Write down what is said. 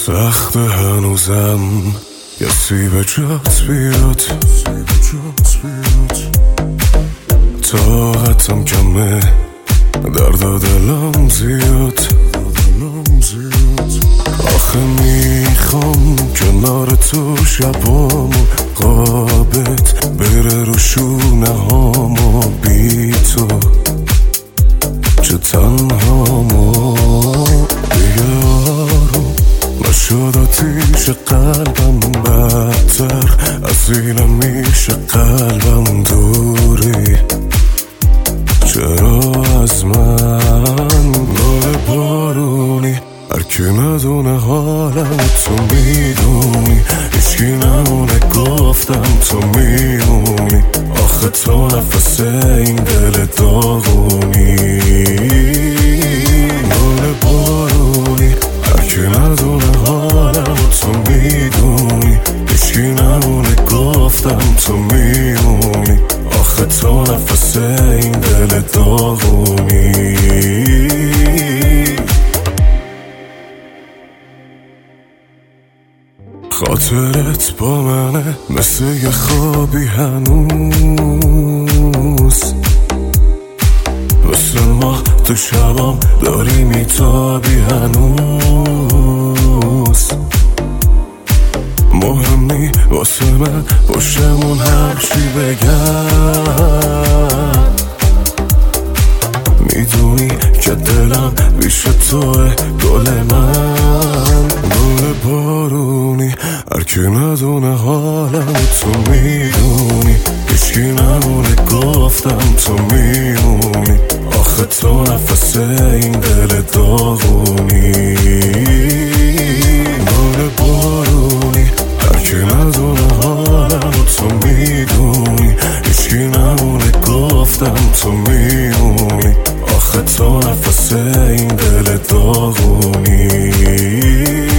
سخت هنوزم کسی به جات بیاد، طاقتم کمه، درد و دلم زیاد. آخه میخوام کنار تو شبامو قابت بره رو شونه هامو، بی تو چه تنهامو دیگه آروم نشد. آتیش قلبم بدتر از اینم میشه، قلبم دوری چرا از من؟ گل بارونی هر کی ندونه حالم تو میدونی، هیچکی نمونه گفتم تو میمونی. آخه تو نفس این دل داغونی. گل بارونی هر کی ندونه حالم تو میدونی، هیچکی نمونه گفتم تو میمونی. آخه تو نفس این دل داغونی. خاطرت با منه مثل یه خوابی هنوز، مثل ماه تو شبام داری میتابی هنوز. مهمی واسه من پشتمون هرچی بگم، میدونی که دلم بیش توه گل من. گل بارونی هر کی ندونه حالم تو میدونی، هیچکی نمونه گفتم تو میمونی. آخه تو نفس این دل داغونی. گل بارونی هر کی ندونه حالم تو میدونی، هیچکی نمونه گفتم تو میمونی. آخه تو نفس این دل داغونی.